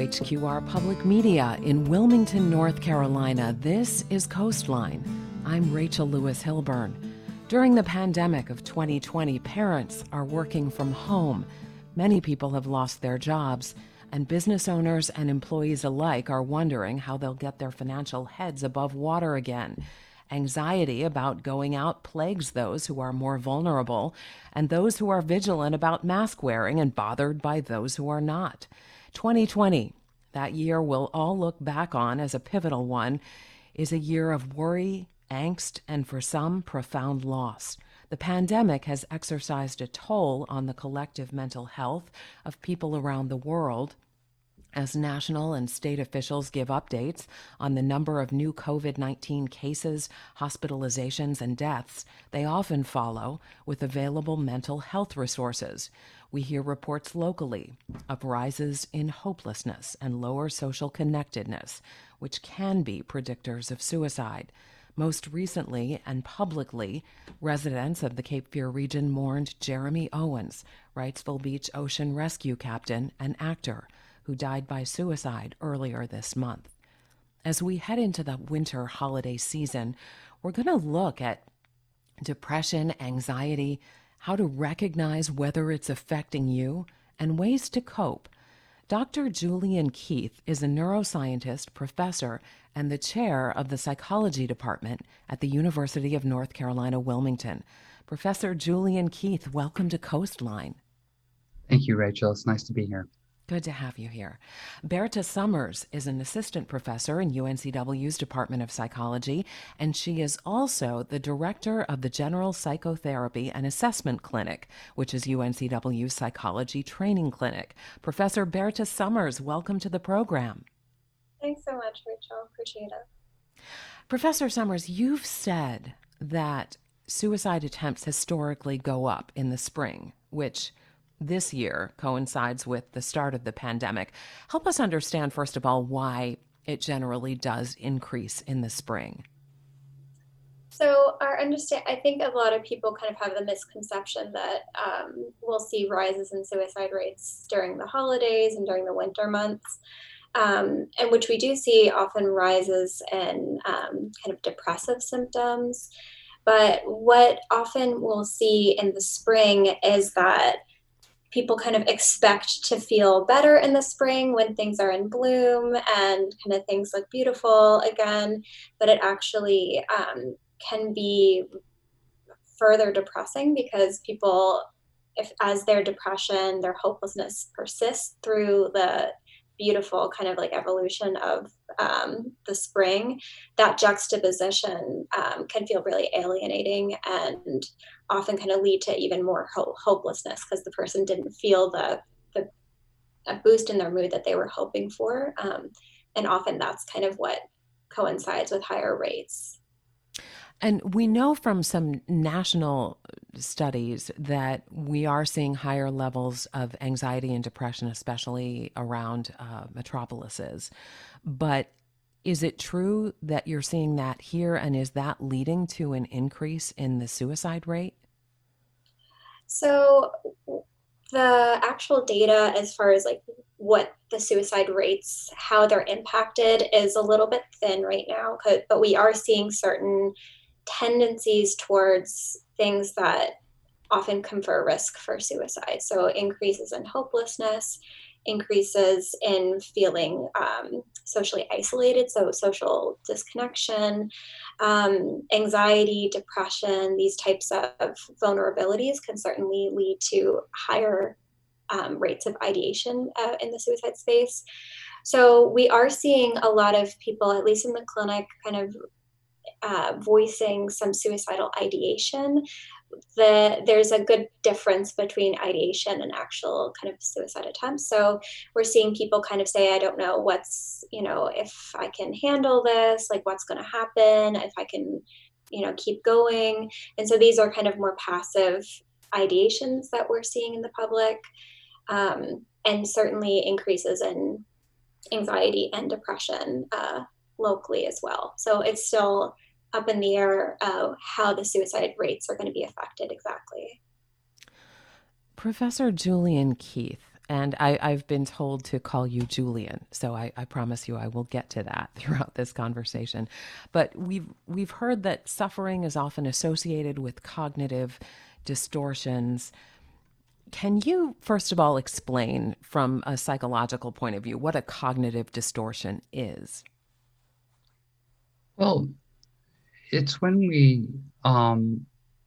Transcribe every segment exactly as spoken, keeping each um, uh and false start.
H Q R Public Media in Wilmington, North Carolina, this is Coastline. I'm Rachel Lewis Hilburn. During the pandemic of twenty twenty, parents are working from home. Many people have lost their jobs, and business owners and employees alike are wondering how they'll get their financial heads above water again. Anxiety about going out plagues those who are more vulnerable and those who are vigilant about mask wearing and bothered by those who are not. twenty twenty, that year we'll all look back on as a pivotal one, is a year of worry, angst, and for some, profound loss. The pandemic has exercised a toll on the collective mental health of people around the world. As national and state officials give updates on the number of new covid nineteen cases, hospitalizations, and deaths, they often follow with available mental health resources. We hear reports locally of rises in hopelessness and lower social connectedness, which can be predictors of suicide. Most recently and publicly, residents of the Cape Fear region mourned Jeremy Owens, Wrightsville Beach ocean rescue captain and actor, who died by suicide earlier this month. As we head into the winter holiday season, we're going to look at depression, anxiety, how to recognize whether it's affecting you, and ways to cope. Doctor Julian Keith is a neuroscientist, professor, and the chair of the psychology department at the University of North Carolina, Wilmington. Professor Julian Keith, welcome to Coastline. Thank you, Rachel. It's nice to be here. Good to have you here. Berta Summers is an assistant professor in U N C W's Department of Psychology, and she is also the director of the General Psychotherapy and Assessment Clinic, which is U N C W's Psychology Training Clinic. Professor Berta Summers, welcome to the program. Thanks so much, Rachel. Appreciate it. Professor Summers, you've said that suicide attempts historically go up in the spring, which this year coincides with the start of the pandemic. Help us understand, first of all, why it generally does increase in the spring. So our understand, I think a lot of people kind of have the misconception that um, we'll see rises in suicide rates during the holidays and during the winter months, um, and which we do see often rises in um, kind of depressive symptoms. But what often we'll see in the spring is that people kind of expect to feel better in the spring when things are in bloom and kind of things look beautiful again, but it actually um, can be further depressing because people, if as their depression, their hopelessness persists through the beautiful kind of like evolution of um, the spring, that juxtaposition um, can feel really alienating and often kind of lead to even more ho- hopelessness because the person didn't feel the, the a boost in their mood that they were hoping for. Um, and often that's kind of what coincides with higher rates. And we know from some national studies that we are seeing higher levels of anxiety and depression, especially around uh, metropolises. But is it true that you're seeing that here, and is that leading to an increase in the suicide rate? So the actual data as far as like what the suicide rates, how they're impacted is a little bit thin right now, but we are seeing certain tendencies towards things that often confer risk for suicide. So increases in hopelessness, increases in feeling um, socially isolated, so social disconnection, um, anxiety, depression, these types of vulnerabilities can certainly lead to higher um, rates of ideation uh, in the suicide space. So we are seeing a lot of people, at least in the clinic, kind of uh, voicing some suicidal ideation. The, there's a good difference between ideation and actual kind of suicide attempts. So we're seeing people kind of say, I don't know what's, you know, if I can handle this, like what's going to happen, if I can, you know, keep going. And so these are kind of more passive ideations that we're seeing in the public, um, and certainly increases in anxiety and depression uh, locally as well. So it's still up in the air uh, how the suicide rates are going to be affected exactly. Professor Julian Keith, And I, I've been told to call you Julian, so I, I promise you I will get to that throughout this conversation. But we've we've heard that suffering is often associated with cognitive distortions. Can you, first of all, explain from a psychological point of view what a cognitive distortion is? Well, it's when we um,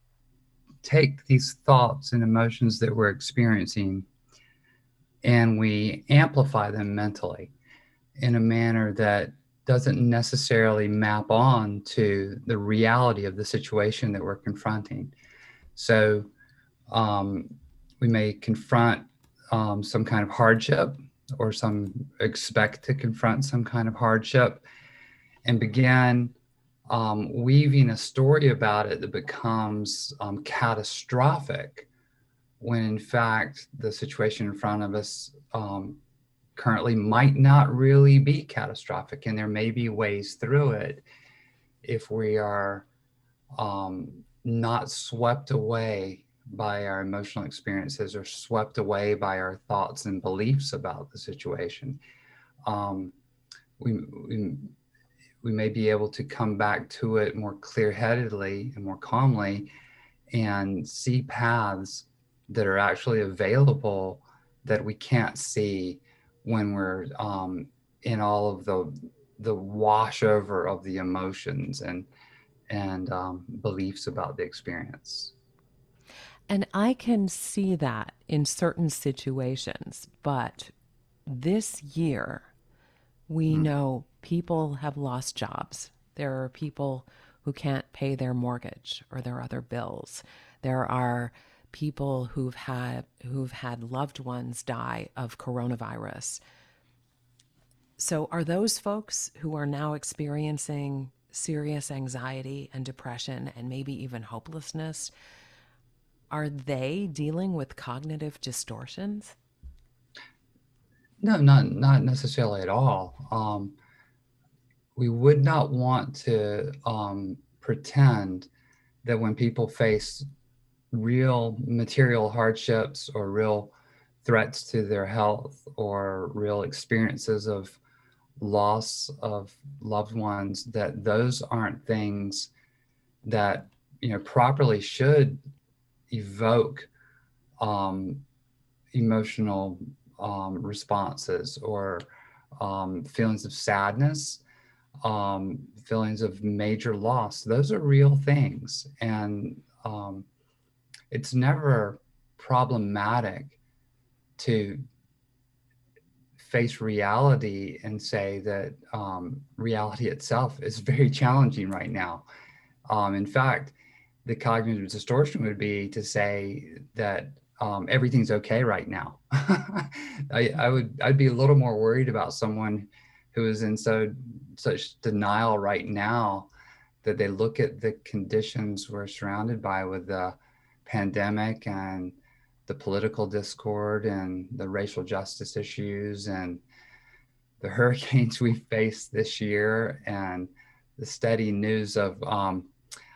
take these thoughts and emotions that we're experiencing and we amplify them mentally in a manner that doesn't necessarily map on to the reality of the situation that we're confronting. So um, we may confront um, some kind of hardship, or some expect to confront some kind of hardship, and begin um, weaving a story about it that becomes um, catastrophic, when in fact the situation in front of us um, currently might not really be catastrophic, and there may be ways through it if we are um, not swept away by our emotional experiences or swept away by our thoughts and beliefs about the situation. Um, we, we we may be able to come back to it more clear-headedly and more calmly, and see paths that are actually available that we can't see when we're um, in all of the the washover of the emotions and and um, beliefs about the experience. And I can see that in certain situations, but this year, we know people have lost jobs. There are people who can't pay their mortgage or their other bills. There are people who've had who've had loved ones die of coronavirus. So are those folks who are now experiencing serious anxiety and depression and maybe even hopelessness, are they dealing with cognitive distortions? No, not not necessarily at all. Um, we would not want to um, pretend that when people face real material hardships or real threats to their health or real experiences of loss of loved ones, that those aren't things that, you know, properly should evoke um, emotional um, responses or um, feelings of sadness, um, feelings of major loss. Those are real things. And um, it's never problematic to face reality and say that um, reality itself is very challenging right now. Um, in fact, the cognitive distortion would be to say that um, everything's okay right now. I, I would, I'd be a little more worried about someone who is in so such denial right now that they look at the conditions we're surrounded by with the pandemic and the political discord and the racial justice issues and the hurricanes we faced this year and the steady news of um,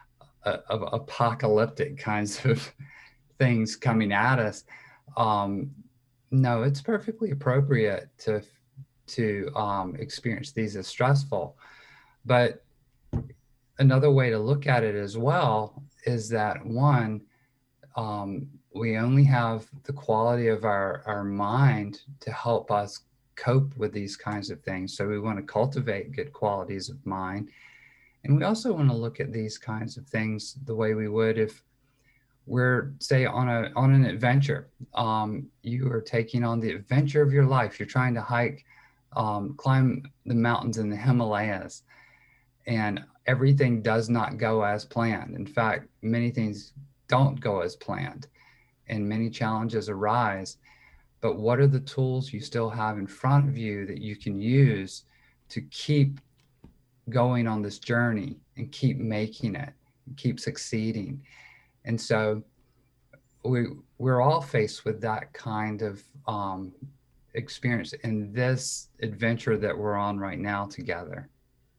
of apocalyptic kinds of things coming at us. Um, no, it's perfectly appropriate to to um, experience these as stressful. But another way to look at it as well is that, one, um, we only have the quality of our, our mind to help us cope with these kinds of things. So we want to cultivate good qualities of mind. And we also want to look at these kinds of things the way we would if we're, say, on a on an adventure. Um, you are taking on the adventure of your life. You're trying to hike, um, climb the mountains in the Himalayas, and everything does not go as planned. In fact, many things don't go as planned, and many challenges arise. But what are the tools you still have in front of you that you can use to keep going on this journey and keep making it, and keep succeeding? And so we, we're all faced with that kind of um, experience in this adventure that we're on right now together.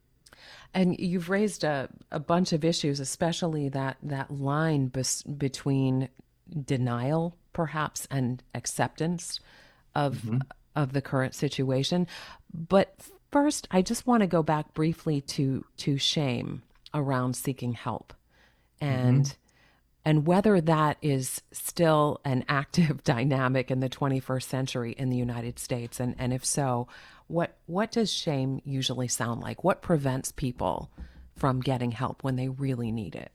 And you've raised a, a bunch of issues, especially that, that line bes- between denial, perhaps, and acceptance of Mm-hmm. of the current situation. But first, I just want to go back briefly to to shame around seeking help, Mm-hmm. and and whether that is still an active dynamic in the twenty-first century in the United States, and and if so, what what does shame usually sound like? What prevents people from getting help when they really need it?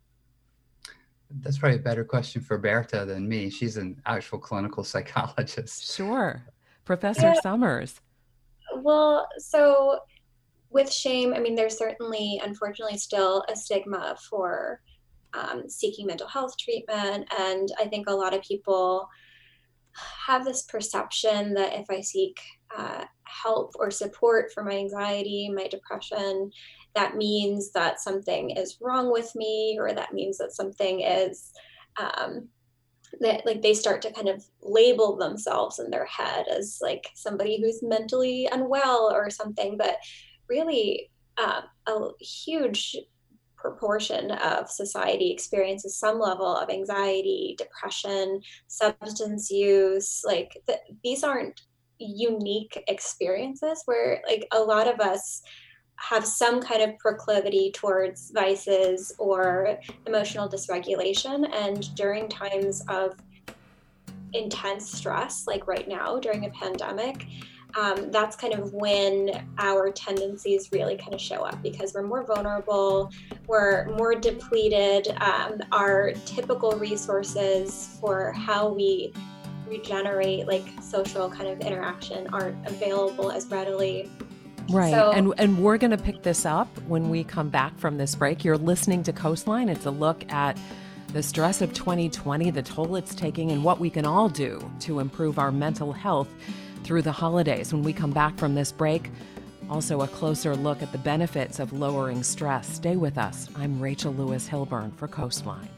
That's probably a better question for Berta than me. She's an actual clinical psychologist. Sure. Professor Yeah, Summers. well, so with shame, I mean, there's certainly, unfortunately, still a stigma for um, seeking mental health treatment. And I think a lot of people have this perception that if I seek uh, help or support for my anxiety, my depression, that means that something is wrong with me, or that means that something is um, that like they start to kind of label themselves in their head as like somebody who's mentally unwell or something. But really, uh, a huge proportion of society experiences some level of anxiety, depression, substance use. Like th- these aren't unique experiences where like a lot of us have some kind of proclivity towards vices or emotional dysregulation. And during times of intense stress, like right now during a pandemic, um, that's kind of when our tendencies really kind of show up because we're more vulnerable, we're more depleted. Um, our typical resources for how we regenerate, like social kind of interaction, aren't available as readily. Right. So, And and we're going to pick this up when we come back from this break. You're listening to Coastline. It's a look at the stress of twenty twenty, the toll it's taking, and what we can all do to improve our mental health through the holidays. When we come back from this break, also a closer look at the benefits of lowering stress. Stay with us. I'm Rachel Lewis Hilburn for Coastline.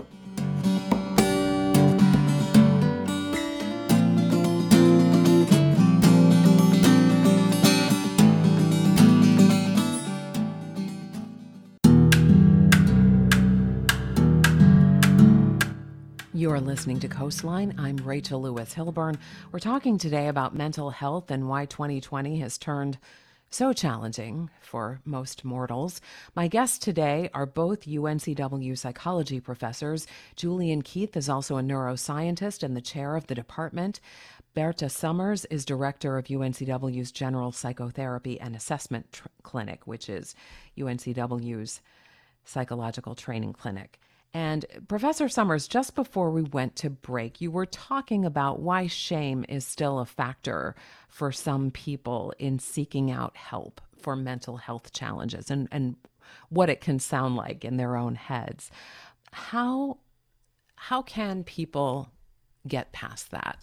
You're listening to Coastline. I'm Rachel Lewis Hilburn. We're talking today about mental health and why twenty twenty has turned so challenging for most mortals. My guests today are both U N C W psychology professors. Julian Keith is also a neuroscientist and the chair of the department. Berta Summers is director of U N C W's General Psychotherapy and Assessment Tr- Clinic, which is U N C W's psychological training clinic. And Professor Summers, just before we went to break, you were talking about why shame is still a factor for some people in seeking out help for mental health challenges and, and what it can sound like in their own heads. How, how can people get past that?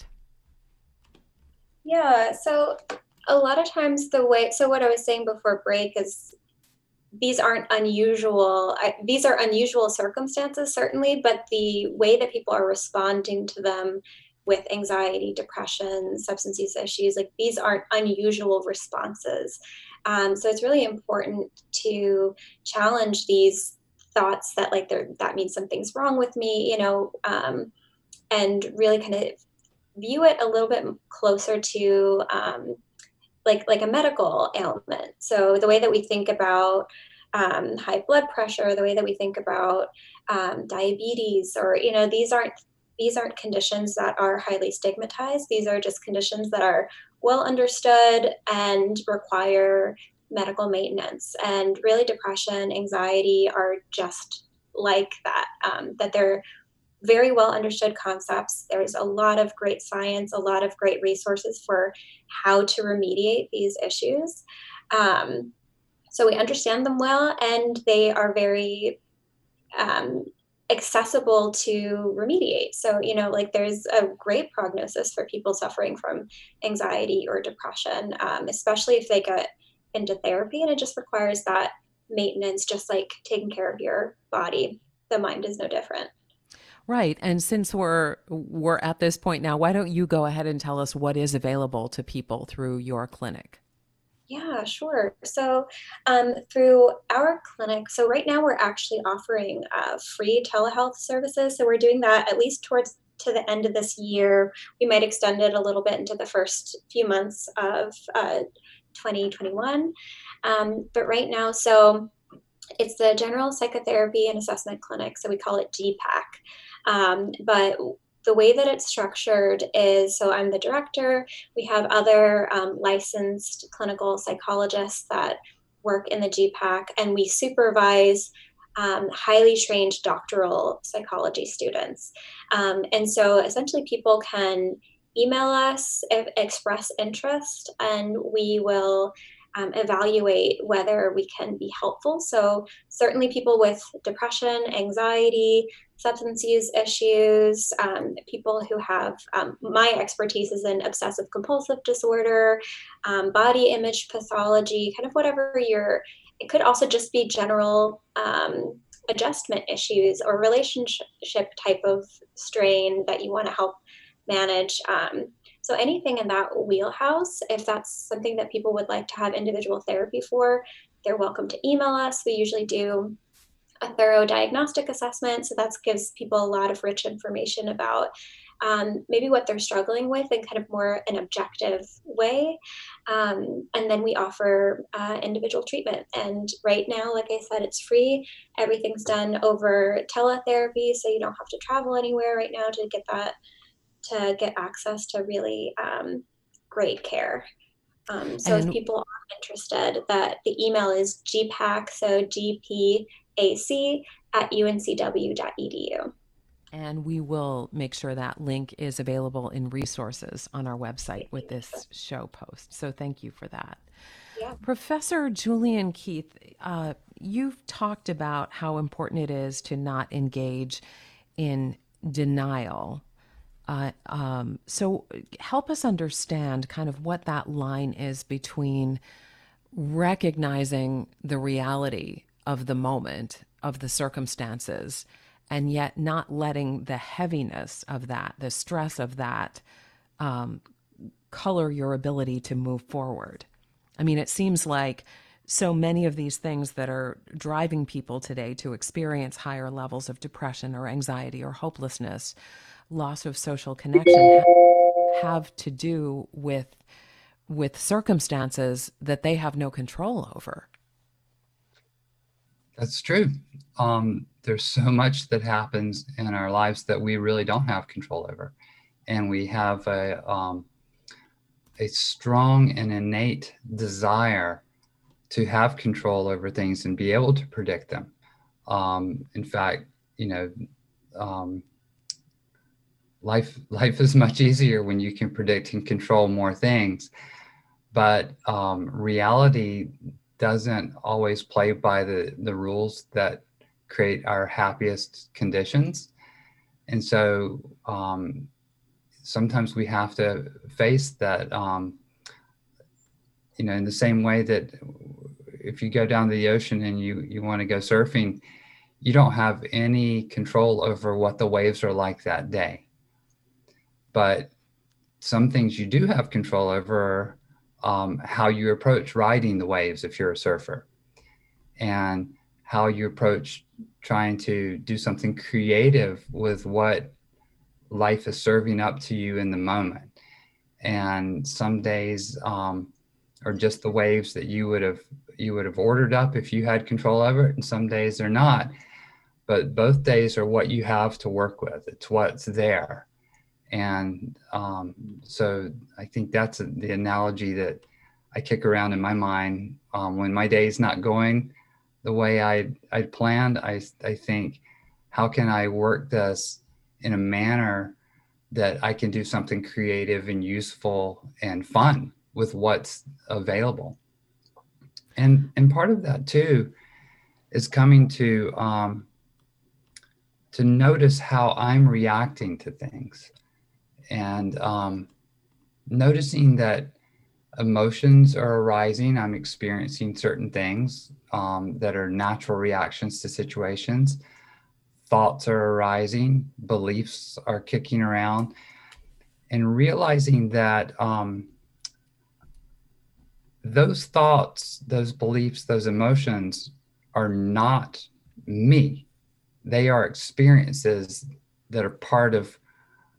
yeah, so a lot of times the way, so what I was saying before break is these aren't unusual. I, these are unusual circumstances, certainly, but the way that people are responding to them with anxiety, depression, substance use issues, like these aren't unusual responses. Um, so it's really important to challenge these thoughts that like there that means something's wrong with me, you know, um, and really kind of view it a little bit closer to um, like like a medical ailment. So the way that we think about um, high blood pressure, the way that we think about um, diabetes, or you know, these aren't these aren't conditions that are highly stigmatized. These are just conditions that are well understood and require medical maintenance. And really, depression, anxiety are just like that. Um, that they're very well understood concepts. There's a lot of great science, a lot of great resources for how to remediate these issues. Um, so we understand them well, and they are very um, accessible to remediate. So, you know, like there's a great prognosis for people suffering from anxiety or depression, um, especially if they get into therapy. And it just requires that maintenance, just like taking care of your body. The mind is no different. Right. And since we're we're at this point now, why don't you go ahead and tell us what is available to people through your clinic? Yeah, sure. So, um, through our clinic, so right now we're actually offering uh, free telehealth services. So, we're doing that at least towards to the end of this year. We might extend it a little bit into the first few months of uh, twenty twenty-one. Um, but right now, so it's the General Psychotherapy and Assessment Clinic, so we call it G PAC. Um, but the way that it's structured is, so I'm the director. We have other um, licensed clinical psychologists that work in the G PAC, and we supervise um, highly trained doctoral psychology students. Um, and so essentially people can email us, if, express interest, and we will Um, evaluate whether we can be helpful. So certainly people with depression, anxiety, substance use issues, um, people who have, um, my expertise is in obsessive compulsive disorder, um, body image pathology, kind of whatever your, it could also just be general um, adjustment issues or relationship type of strain that you want to help manage. Um, So anything in that wheelhouse, if that's something that people would like to have individual therapy for, they're welcome to email us. We usually do a thorough diagnostic assessment. So that gives people a lot of rich information about um, maybe what they're struggling with in kind of more an objective way. Um, and then we offer uh, individual treatment. And right now, like I said, it's free. Everything's done over teletherapy. So you don't have to travel anywhere right now to get that to get access to really um, great care. Um, so and if people are interested, that the email is G PAC, so G P A C at U N C W dot E D U. And we will make sure that link is available in resources on our website with this show post. So thank you for that. Yeah. Professor Julian Keith, uh, you've talked about how important it is to not engage in denial. Uh, um, so help us understand kind of what that line is between recognizing the reality of the moment, of the circumstances, and yet not letting the heaviness of that, the stress of that, um, color your ability to move forward. I mean, it seems like so many of these things that are driving people today to experience higher levels of depression or anxiety or hopelessness, loss of social connection, have to do with with circumstances that they have no control over. That's true. Um, there's so much that happens in our lives that we really don't have control over, and we have a um, a strong and innate desire to have control over things and be able to predict them. Um, in fact, you know. Um, Life, life is much easier when you can predict and control more things, but um, reality doesn't always play by the, the rules that create our happiest conditions. And so um, sometimes we have to face that, um, you know, in the same way that if you go down to the ocean and you, you want to go surfing, you don't have any control over what the waves are like that day. But some things you do have control over are um, how you approach riding the waves if you're a surfer, and how you approach trying to do something creative with what life is serving up to you in the moment. And some days um, are just the waves that you would have you would have ordered up if you had control over it, and some days they're not. But both days are what you have to work with. It's what's there. And um, so I think that's a, the analogy that I kick around in my mind. Um, when my day's not going the way I I planned, I I think, how can I work this in a manner that I can do something creative and useful and fun with what's available. And and part of that too is coming to um, to notice how I'm reacting to things. And um, noticing that emotions are arising. I'm experiencing certain things um, that are natural reactions to situations. Thoughts are arising, beliefs are kicking around, and realizing that um, those thoughts, those beliefs, those emotions are not me. They are experiences that are part of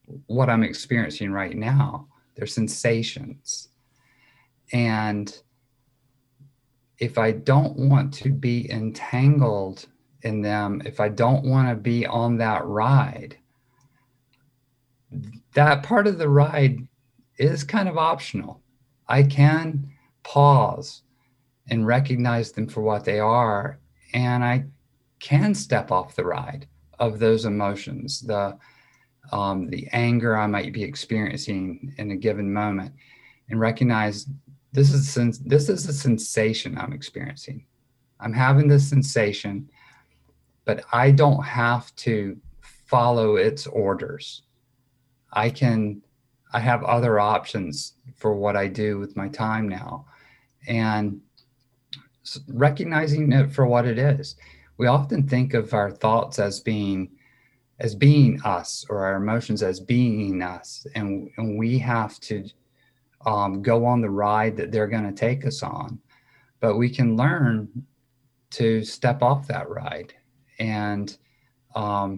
what I'm experiencing right now. They're sensations. And if I don't want to be entangled in them, if I don't want to be on that ride, that part of the ride is kind of optional. I can pause and recognize them for what they are, and I can step off the ride of those emotions, the um, the anger I might be experiencing in a given moment, and recognize this is sens- this is a sensation I'm experiencing. I'm having this sensation, but I don't have to follow its orders. I can, I have other options for what I do with my time now. And recognizing it for what it is. We often think of our thoughts as being as being us, or our emotions as being us, and, and we have to um, go on the ride that they're going to take us on. But we can learn to step off that ride and um,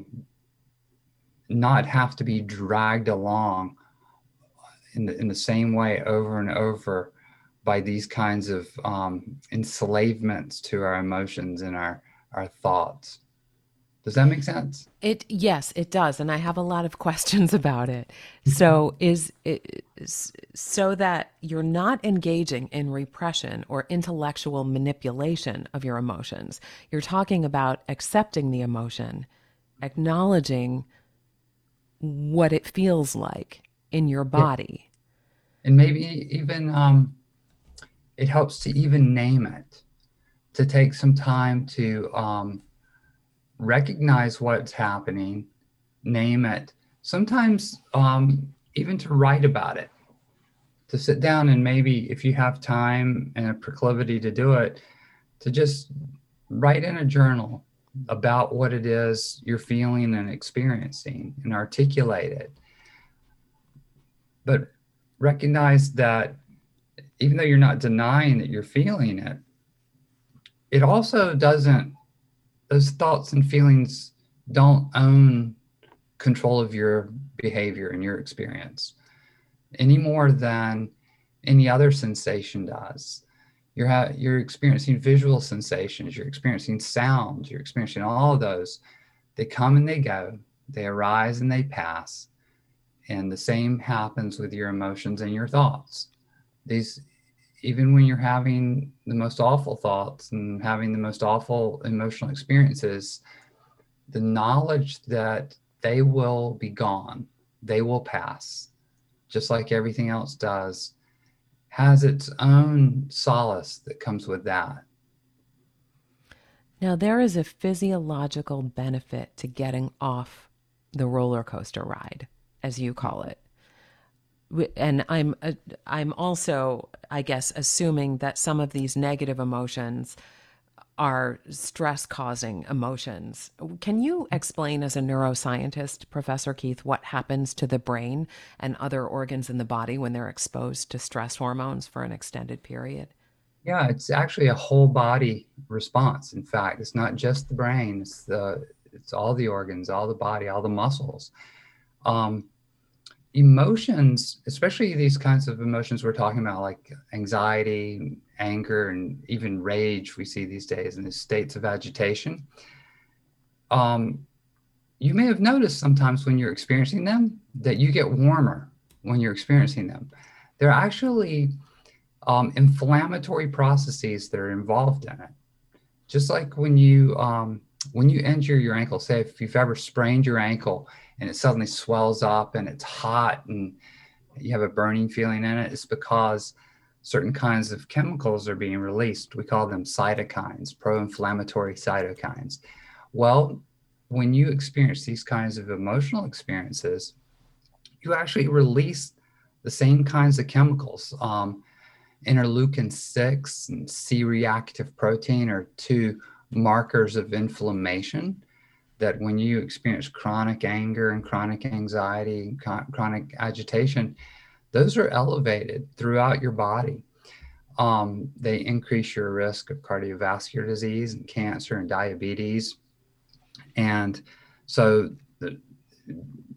not have to be dragged along in the, in the same way over and over by these kinds of um, enslavements to our emotions and our, our thoughts. Does that make sense? It yes, it does, and I have a lot of questions about it. So is it so that you're not engaging in repression or intellectual manipulation of your emotions. You're talking about accepting the emotion, acknowledging what it feels like in your body. Yeah. And maybe even um, it helps to even name it, to take some time to um, recognize what's happening, name it. Sometimes um, even to write about it, to sit down and maybe if you have time and a proclivity to do it, to just write in a journal about what it is you're feeling and experiencing and articulate it. But recognize that even though you're not denying that you're feeling it, it also doesn't, those thoughts and feelings don't own control of your behavior and your experience any more than any other sensation does. You're, ha- you're experiencing visual sensations, you're experiencing sounds, you're experiencing all of those. They come and they go, they arise and they pass. And the same happens with your emotions and your thoughts. These, even when you're having the most awful thoughts and having the most awful emotional experiences, the knowledge that they will be gone, they will pass, just like everything else does, has its own solace that comes with that. Now, there is a physiological benefit to getting off the roller coaster ride, as you call it. And I'm uh, I'm also, I guess, assuming that some of these negative emotions are stress-causing emotions. Can you explain, as a neuroscientist, Professor Keith, what happens to the brain and other organs in the body when they're exposed to stress hormones for an extended period? Yeah, it's actually a whole body response. In fact, it's not just the brain, it's the it's all the organs, all the body, all the muscles. Um, emotions, especially these kinds of emotions we're talking about, like anxiety, anger, and even rage we see these days in the states of agitation. Um, you may have noticed sometimes when you're experiencing them that you get warmer when you're experiencing them. They're actually um, inflammatory processes that are involved in it. Just like when you um, when you injure your ankle, say if you've ever sprained your ankle and it suddenly swells up and it's hot and you have a burning feeling in it, it's because certain kinds of chemicals are being released. We call them cytokines, pro-inflammatory cytokines. Well, when you experience these kinds of emotional experiences, you actually release the same kinds of chemicals. Um, interleukin six and C-reactive protein are two markers of inflammation that when you experience chronic anger and chronic anxiety, chronic agitation, those are elevated throughout your body. Um, they increase your risk of cardiovascular disease and cancer and diabetes. And so the,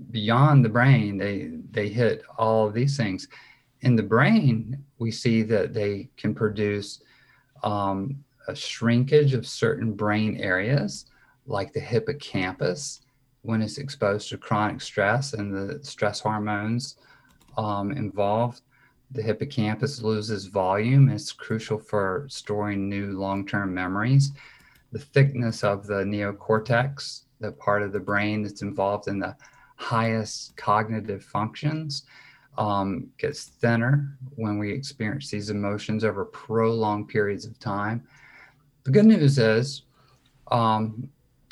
beyond the brain, they they hit all of these things. In the brain, we see that they can produce um, a shrinkage of certain brain areas, like the hippocampus, when it's exposed to chronic stress and the stress hormones um, involved. The hippocampus loses volume. It's crucial for storing new long-term memories. The thickness of the neocortex, the part of the brain that's involved in the highest cognitive functions, um, gets thinner when we experience these emotions over prolonged periods of time. The good news is um,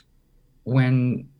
when,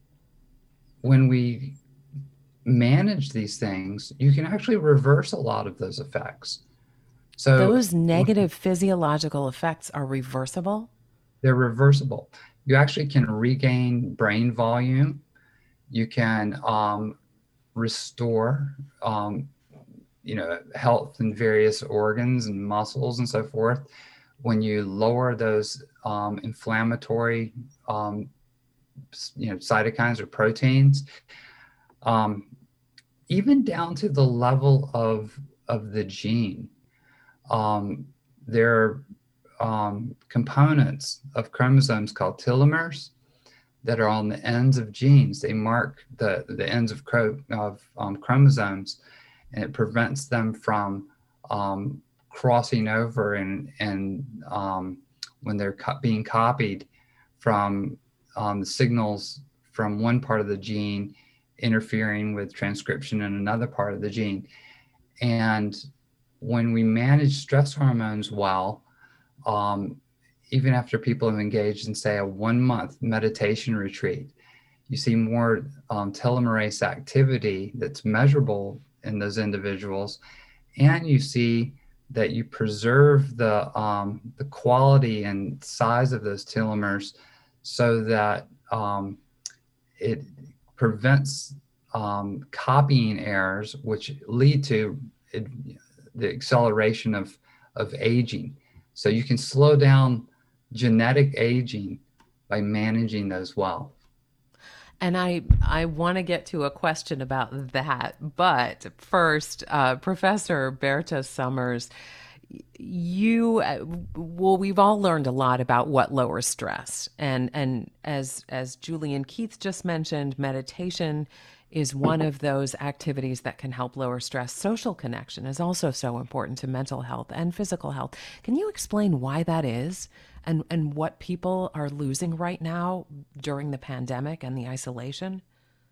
when we manage these things, you can actually reverse a lot of those effects. So those negative physiological effects are reversible? They're reversible. You actually can regain brain volume. You can um, restore, um, you know, health in various organs and muscles and so forth. When you lower those um, inflammatory, um, you know, cytokines or proteins, um, even down to the level of of the gene, um, there are um, components of chromosomes called telomeres that are on the ends of genes. They mark the, the ends of, cro- of um, chromosomes, and it prevents them from um, crossing over and, and um, when they're co- being copied from um, the signals from one part of the gene interfering with transcription in another part of the gene. And when we manage stress hormones well, um, even after people have engaged in, say, a one month meditation retreat, you see more um, telomerase activity that's measurable in those individuals. And you see that you preserve the, um, the quality and size of those telomeres so that um, it prevents um, copying errors, which lead to it, the acceleration of, of aging. So you can slow down genetic aging by managing those well. And I, I want to get to a question about that. But first, uh, Professor Berta Summers, you, well, we've all learned a lot about what lowers stress. And, and as, as Julian Keith just mentioned, meditation is one of those activities that can help lower stress. Social connection is also so important to mental health and physical health. Can you explain why that is and, and what people are losing right now during the pandemic and the isolation?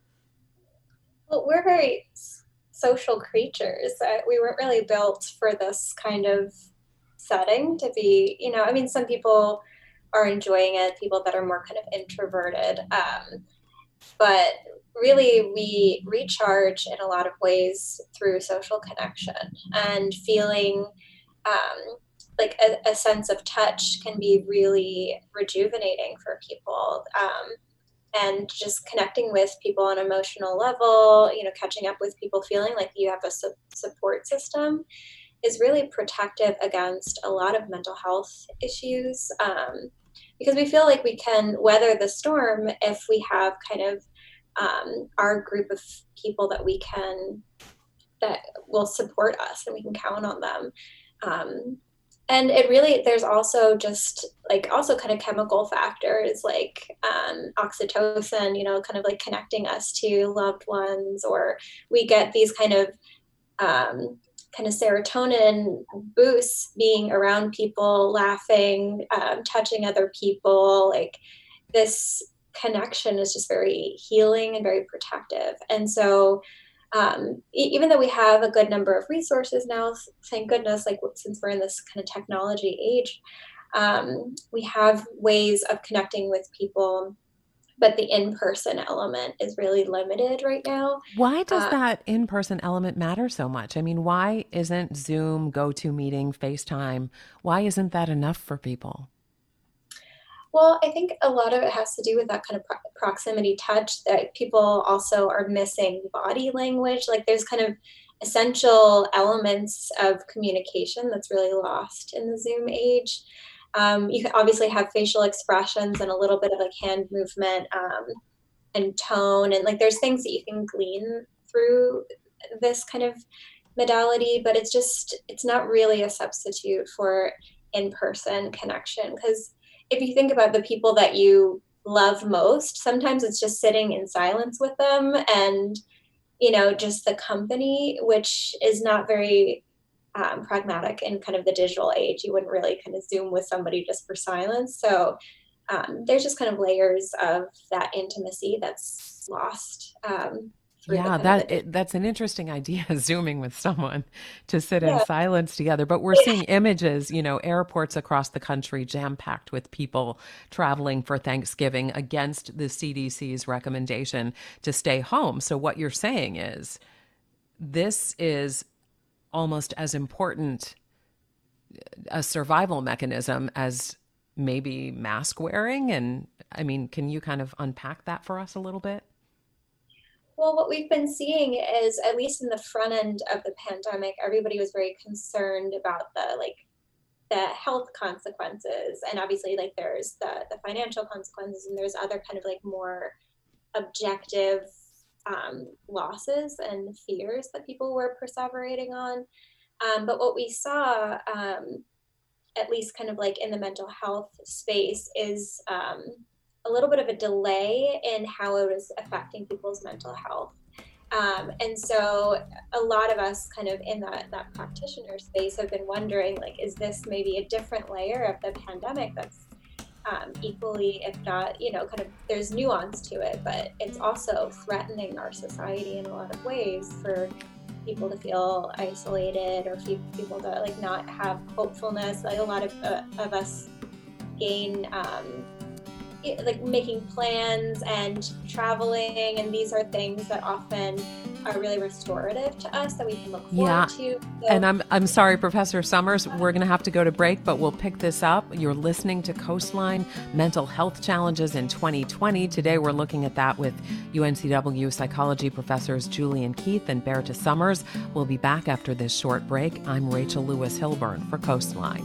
Well, we're very social creatures. Uh, we weren't really built for this kind of setting to be, you know, I mean, some people are enjoying it, people that are more kind of introverted. Um, but really, we recharge in a lot of ways through social connection, and feeling um, like a, a sense of touch can be really rejuvenating for people. Um, and just connecting with people on an emotional level, you know, catching up with people, feeling like you have a su- support system is really protective against a lot of mental health issues. Um, because we feel like we can weather the storm if we have kind of um, our group of people that we can, that will support us and we can count on them. Um, and it really, there's also just like also kind of chemical factors like um, oxytocin, you know, kind of like connecting us to loved ones, or we get these kind of um, kind of serotonin boosts being around people, laughing, um, touching other people. Like this connection is just very healing and very protective. And so um, e- even though we have a good number of resources now, thank goodness, like since we're in this kind of technology age, um, we have ways of connecting with people, but the in-person element is really limited right now. Why does Uh, that in-person element matter so much? I mean, why isn't Zoom, GoToMeeting, FaceTime, why isn't that enough for people? Well, I think a lot of it has to do with that kind of pro- proximity touch, that people also are missing body language. Like there's kind of essential elements of communication that's really lost in the Zoom age. Um, you can obviously have facial expressions and a little bit of like hand movement. Um, and tone, and like there's things that you can glean through this kind of modality, but it's just it's not really a substitute for in-person connection. Because if you think about the people that you love most, sometimes it's just sitting in silence with them and, you know, just the company, which is not very um, pragmatic in kind of the digital age. You wouldn't really kind of Zoom with somebody just for silence. So um, there's just kind of layers of that intimacy that's lost um, through the Yeah, kind of that the it, that's an interesting idea, Zooming with someone to sit in yeah. silence together. But we're seeing images, you know, airports across the country jam-packed with people traveling for Thanksgiving against the C D C's recommendation to stay home. So what you're saying is this is almost as important a survival mechanism as maybe mask wearing. And I mean, can you kind of unpack that for us a little bit? Well, what we've been seeing is, at least in the front end of the pandemic, everybody was very concerned about the like the health consequences, and obviously like there's the the financial consequences, and there's other kind of like more objective um, losses and fears that people were perseverating on. Um, but what we saw, um, at least kind of like in the mental health space, is um, a little bit of a delay in how it was affecting people's mental health. Um, and so a lot of us kind of in that, that practitioner space have been wondering, like, is this maybe a different layer of the pandemic that's um, equally, if not, you know, kind of there's nuance to it, but it's also threatening our society in a lot of ways for people to feel isolated or people to like not have hopefulness. Like a lot of, uh, of us gain um, like making plans and traveling, and these are things that often are really restorative to us that we can look Yeah. forward to. So, And I'm I'm sorry, Professor Summers, we're going to have to go to break, but we'll pick this up. You're listening to Coastline Mental Health Challenges in twenty twenty. Today we're looking at that with U N C W psychology professors Julian Keith and Berta Summers. We'll be back after this short break. I'm Rachel Lewis Hilburn for Coastline.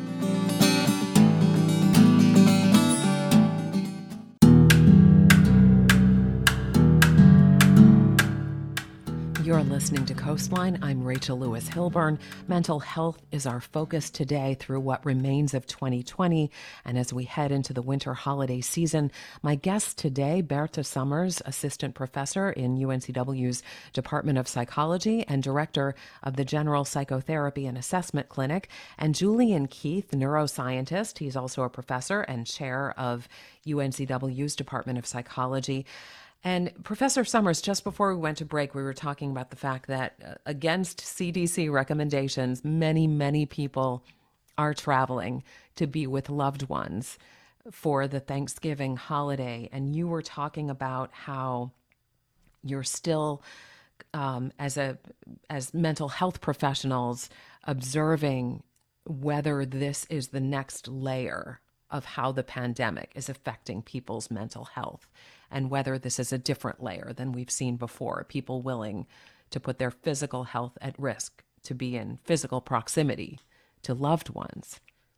You're listening to Coastline. I'm Rachel Lewis Hilburn. Mental health is our focus today through what remains of twenty twenty. And as we head into the winter holiday season, my guest today, Berta Summers, assistant professor in U N C W's Department of Psychology and director of the General Psychotherapy and Assessment Clinic, and Julian Keith, neuroscientist. He's also a professor and chair of U N C W's Department of Psychology. And Professor Summers, just before we went to break, we were talking about the fact that uh, against C D C recommendations, many, many people are traveling to be with loved ones for the Thanksgiving holiday. And you were talking about how you're still, um, as a as mental health professionals, observing whether this is the next layer of how the pandemic is affecting people's mental health, and whether this is a different layer than we've seen before, people willing to put their physical health at risk to be in physical proximity to loved ones.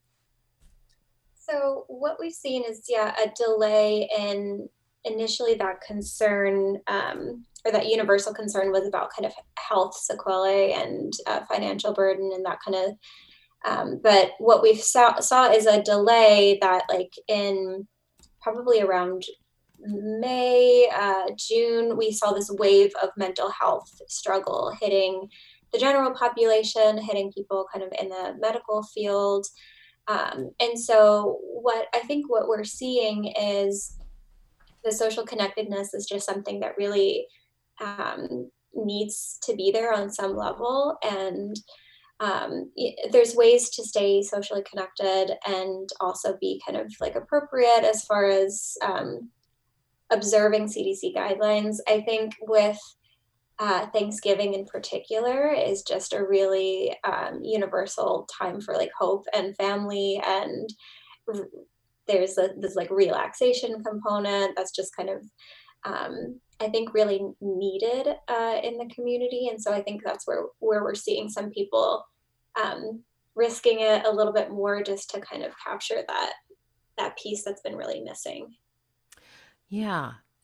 so what we've seen is, yeah, a delay in initially that concern, um, or that universal concern was about kind of health sequelae and uh, financial burden and that kind of Um, but what we saw, saw is a delay that, like in probably around May, uh, June, we saw this wave of mental health struggle hitting the general population, hitting people kind of in the medical field. Um, and so, what I think what we're seeing is the social connectedness is just something that really um, needs to be there on some level. And um, there's ways to stay socially connected and also be kind of like appropriate as far as um, observing C D C guidelines. I think with uh, Thanksgiving in particular is just a really um, universal time for like hope and family, and r- there's a, this like relaxation component that's just kind of um, I think really needed uh, in the community. And so I think that's where, where we're seeing some people um, risking it a little bit more just to kind of capture that, that piece that's been really missing. Yeah.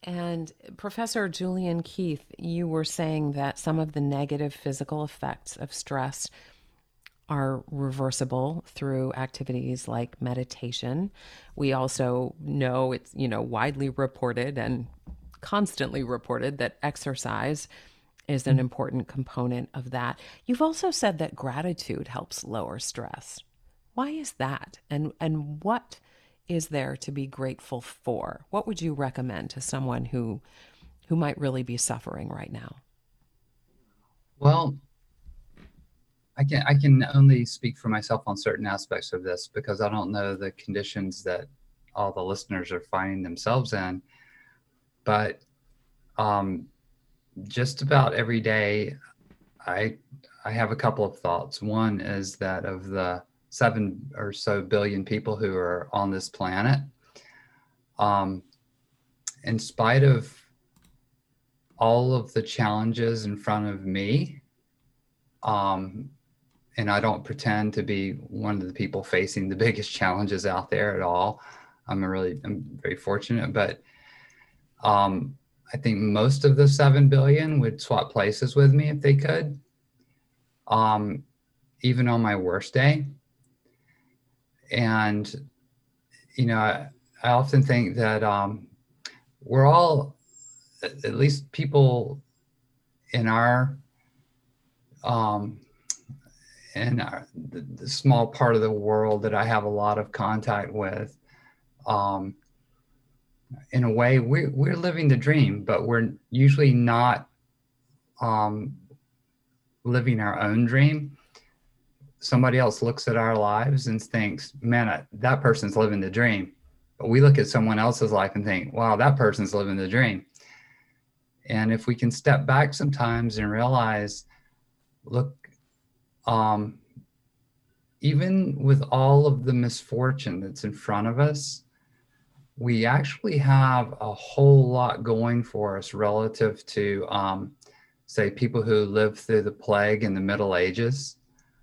And Professor Julian Keith, you were saying that some of the negative physical effects of stress are reversible through activities like meditation. We also know it's, you know, widely reported and constantly reported that exercise is an important component of that. You've also said that gratitude helps lower stress. Why is that? And and what is there to be grateful for? What would you recommend to someone who who might really be suffering right now? Well, I can I can only speak for myself on certain aspects of this because I don't know the conditions that all the listeners are finding themselves in. But um, just about every day, I I have a couple of thoughts. One is that of the seven or so billion people who are on this planet, um, in spite of all of the challenges in front of me, um, and I don't pretend to be one of the people facing the biggest challenges out there at all. I'm a really I'm very fortunate, but um, I think most of the seven billion would swap places with me if they could, um, even on my worst day. And, you know, I, I often think that um, we're all, at least people in our, um, in our, the, the small part of the world that I have a lot of contact with, um, in a way, we're, we're living the dream, but we're usually not um, living our own dream. Somebody else looks at our lives and thinks, man, that person's living the dream. But we look at someone else's life and think, wow, that person's living the dream. And if we can step back sometimes and realize, look, um, even with all of the misfortune that's in front of us, we actually have a whole lot going for us relative to, um, say, people who lived through the plague in the Middle Ages,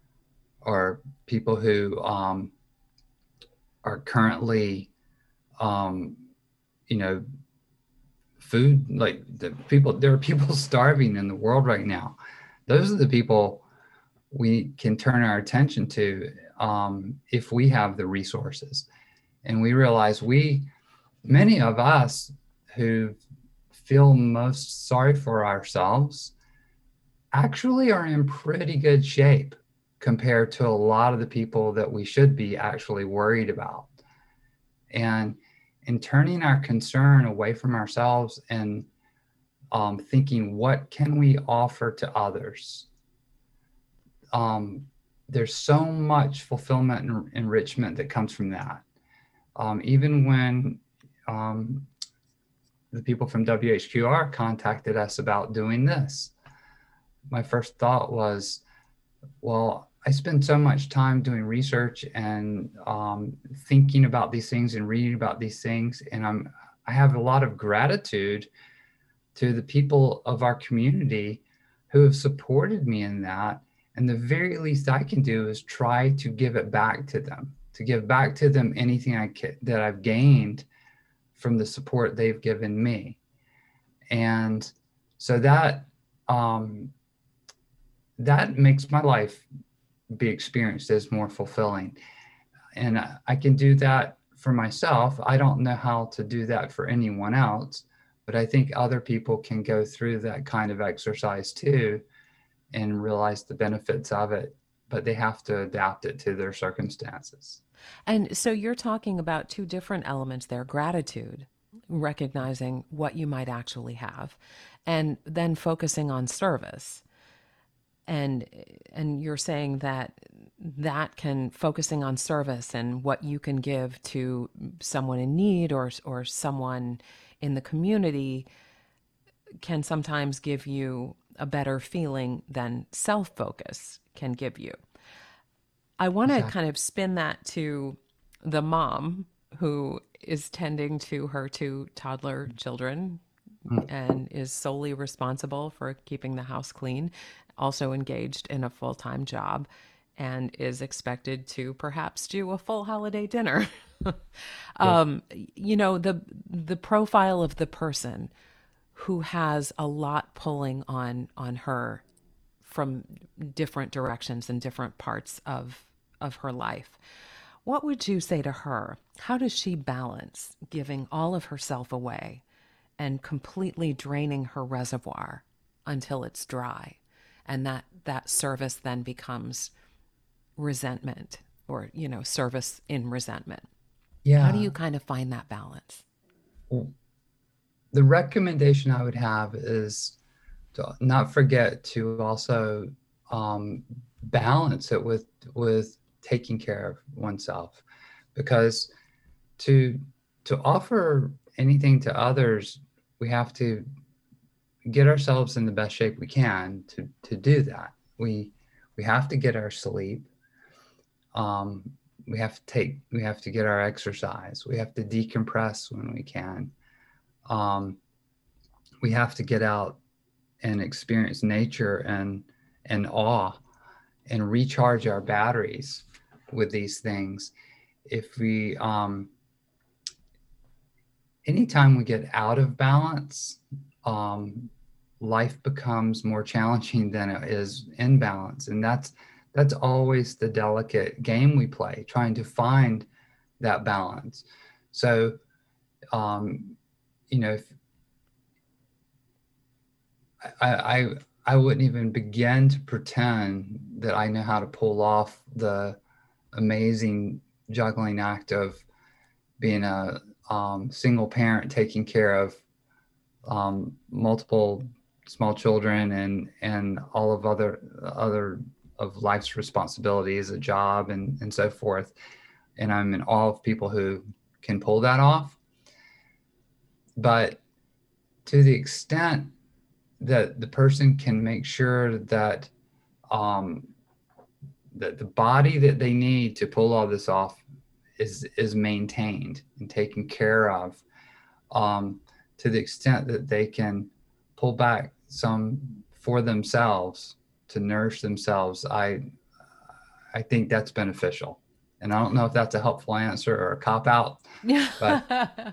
or people who um, are currently, um, you know, food, like the people, there are people starving in the world right now. Those are the people we can turn our attention to um, if we have the resources. And we realize we, many of us who feel most sorry for ourselves actually are in pretty good shape compared to a lot of the people that we should be actually worried about. And in turning our concern away from ourselves and um, thinking, what can we offer to others? Um, there's so much fulfillment and enrichment that comes from that. Um, even when um, the people from W H Q R contacted us about doing this, my first thought was, well, I spend so much time doing research and um, thinking about these things and reading about these things. And I'm, I have a lot of gratitude to the people of our community who have supported me in that. And the very least I can do is try to give it back to them, to give back to them anything I can, that I've gained from the support they've given me. And so that, um, that makes my life be experienced as more fulfilling. And I can do that for myself. I don't know how to do that for anyone else, but I think other people can go through that kind of exercise too and realize the benefits of it, but they have to adapt it to their circumstances. And so you're talking about two different elements there: gratitude, recognizing what you might actually have, and then focusing on service. And and you're saying that that can, focusing on service and what you can give to someone in need or or someone in the community can sometimes give you a better feeling than self-focus can give you. I want to Exactly. kind of spin that to the mom who is tending to her two toddler children and is solely responsible for keeping the house clean, also engaged in a full-time job. and is expected to perhaps do a full holiday dinner. Yeah. um, you know, the the profile of the person who has a lot pulling on on her from different directions and different parts of of her life. What would you say to her? How does she balance giving all of herself away and completely draining her reservoir until it's dry? And that that service then becomes resentment, or, you know, service in resentment. How do Yeah. you kind of find that balance? Well, the recommendation I would have is to not forget to also um, balance it with with taking care of oneself, because to to offer anything to others, we have to get ourselves in the best shape we can to to do that. We we have to get our sleep. Um, we have to take we have to get our exercise. We have to decompress when we can. Um, we have to get out and experience nature and and awe and recharge our batteries with these things. If we um, anytime we get out of balance, um, life becomes more challenging than it is in balance, and that's that's always the delicate game we play, trying to find that balance. So, um, you know, if, I, I I wouldn't even begin to pretend that I know how to pull off the amazing juggling act of being a um, single parent, taking care of um, multiple small children and and all of other other of life's responsibilities, a job and and so forth. And I'm in awe of people who can pull that off. But to the extent that the person can make sure that um, that the body that they need to pull all this off is is maintained and taken care of, um, to the extent that they can pull back some for themselves to nourish themselves, I I think that's beneficial. And I don't know if that's a helpful answer or a cop out, but Yeah.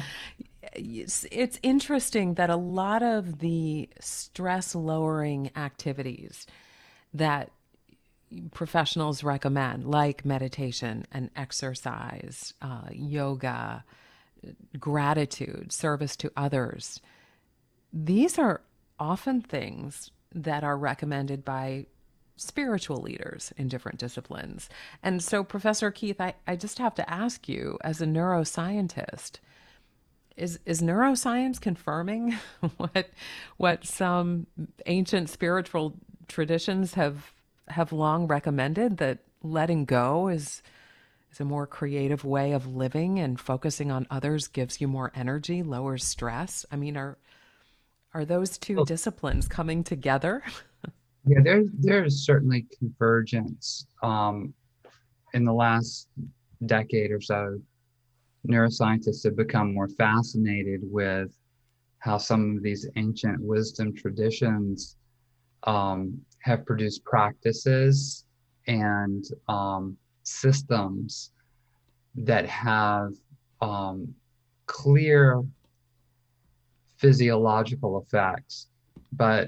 It's, it's interesting that a lot of the stress lowering activities that professionals recommend, like meditation and exercise, uh, yoga, gratitude, service to others, these are often things that are recommended by spiritual leaders in different disciplines. And so, Professor Keith, I, I just have to ask you, as a neuroscientist, is is neuroscience confirming what what some ancient spiritual traditions have have long recommended, that letting go is is a more creative way of living and focusing on others gives you more energy, lowers stress? I mean, are are those two oh, disciplines coming together? yeah, there's there's certainly convergence um, in the last decade or so. Neuroscientists have become more fascinated with how some of these ancient wisdom traditions um, have produced practices and um, systems that have um, clear physiological effects, but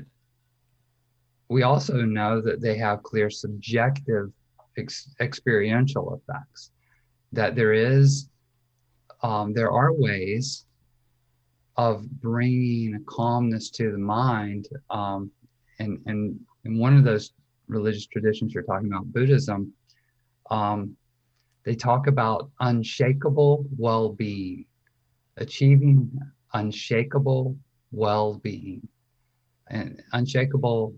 we also know that they have clear subjective ex- experiential effects, that there is um, there are ways of bringing a calmness to the mind, um, and and in one of those religious traditions you're talking about, Buddhism, um, they talk about unshakable well-being, achieving unshakable well-being, and unshakable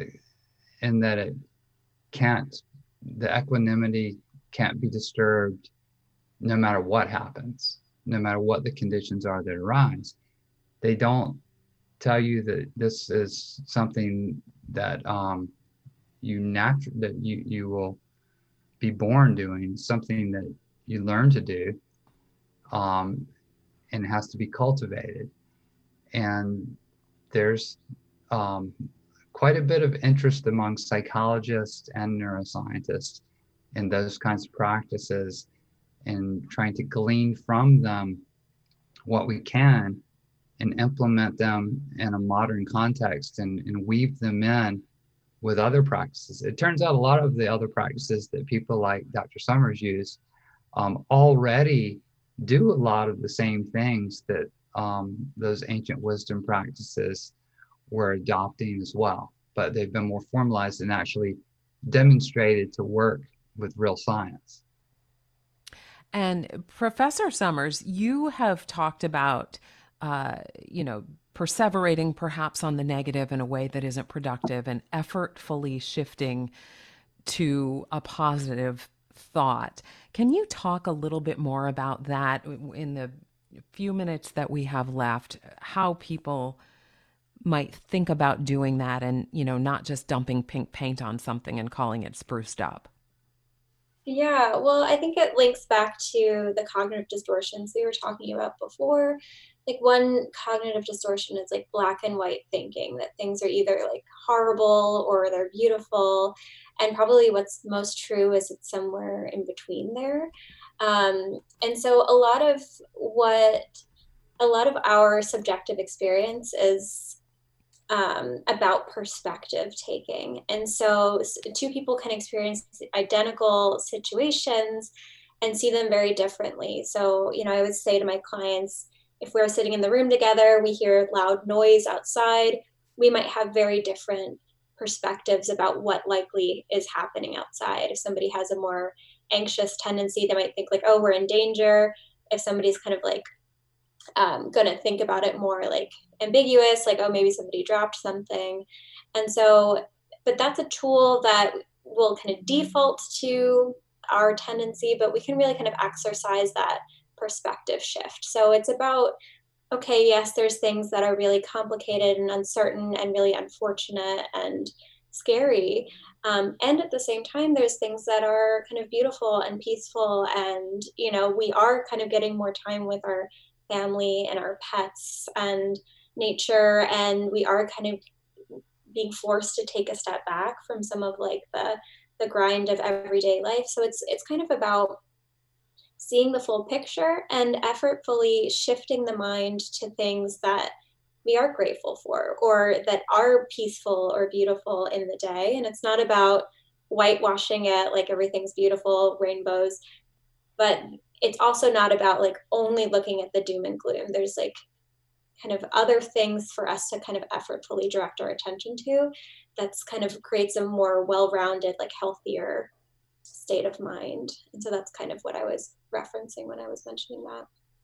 in that it can't, the equanimity can't be disturbed no matter what happens, no matter what the conditions are that arise. They don't tell you that this is something that um, you natu- that you you will be born doing, something that you learn to do, um, and has to be cultivated. And there's um, quite a bit of interest among psychologists and neuroscientists in those kinds of practices, and trying to glean from them what we can and implement them in a modern context, and, and weave them in with other practices. It turns out a lot of the other practices that people like Doctor Summers use um, already do a lot of the same things that um, those ancient wisdom practices were adopting as well, but they've been more formalized and actually demonstrated to work with real science. And Professor Summers, you have talked about, uh, you know, perseverating perhaps on the negative in a way that isn't productive and effortfully shifting to a positive thought. Can you talk a little bit more about that in the few minutes that we have left, how people might think about doing that, and, you know, not just dumping pink paint on something and calling it spruced up? Yeah, well, I think it links back to the cognitive distortions we were talking about before. Like, one cognitive distortion is like black and white thinking, that things are either like horrible or they're beautiful. And probably what's most true is it's somewhere in between there. Um, and so a lot of what, a lot of our subjective experience is Um, about perspective taking. And so two people can experience identical situations and see them very differently. So, you know, I would say to my clients, if we're sitting in the room together, we hear loud noise outside, we might have very different perspectives about what likely is happening outside. If somebody has a more anxious tendency, they might think like, oh, we're in danger. If somebody's kind of like um, going to think about it more like ambiguous, like, oh, maybe somebody dropped something. And so, but that's a tool that will kind of default to our tendency, but we can really kind of exercise that perspective shift. So it's about, okay, yes, there's things that are really complicated and uncertain and really unfortunate and scary. Um, and at the same time, there's things that are kind of beautiful and peaceful. And, you know, we are kind of getting more time with our family and our pets and nature, and we are kind of being forced to take a step back from some of like the the grind of everyday life. So it's it's kind of about seeing the full picture and effortfully shifting the mind to things that we are grateful for or that are peaceful or beautiful in the day. And it's not about whitewashing it like everything's beautiful, rainbows, but it's also not about like only looking at the doom and gloom. There's like kind of other things for us to kind of effortfully direct our attention to that's kind of creates a more well-rounded, like healthier state of mind. And so that's kind of what I was referencing when I was mentioning that.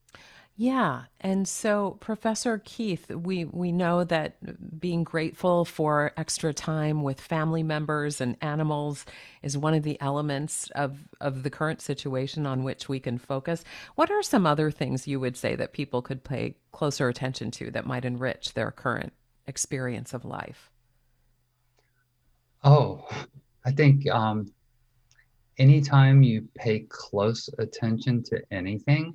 Yeah. And so, Professor Keith, we, we know that being grateful for extra time with family members and animals is one of the elements of, of the current situation on which we can focus. What are some other things you would say that people could pay closer attention to that might enrich their current experience of life? Oh, I think um, anytime you pay close attention to anything,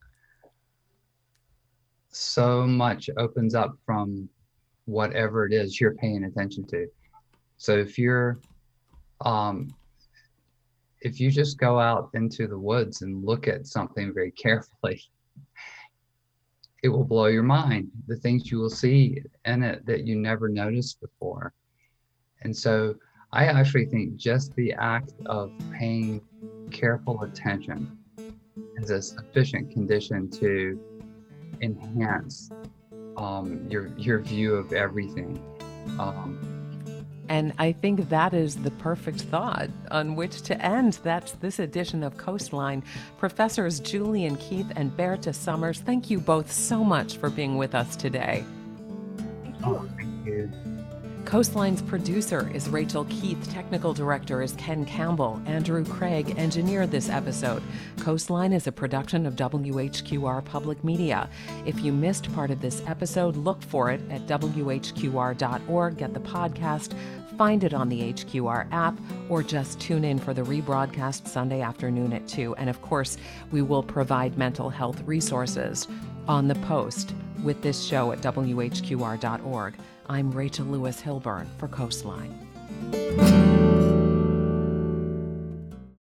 so much opens up from whatever it is you're paying attention to. So if you're, um, if you just go out into the woods and look at something very carefully, it will blow your mind, the things you will see in it that you never noticed before. And so I actually think just the act of paying careful attention is a sufficient condition to enhance um, your your view of everything. Um, and I think that is the perfect thought on which to end. That's this edition of Coastline. Professors Julian Keith and Bertha Summers, thank you both so much for being with us today. oh, thank you. Coastline's producer is Rachel Keith. Technical director is Ken Campbell. Andrew Craig engineered this episode. Coastline is a production of W H Q R Public Media. If you missed part of this episode, look for it at W H Q R dot org. Get the podcast, find it on the H Q R app, or just tune in for the rebroadcast Sunday afternoon at two. And of course, we will provide mental health resources on the post with this show at W H Q R dot org. I'm Rachel Lewis Hilburn for Coastline.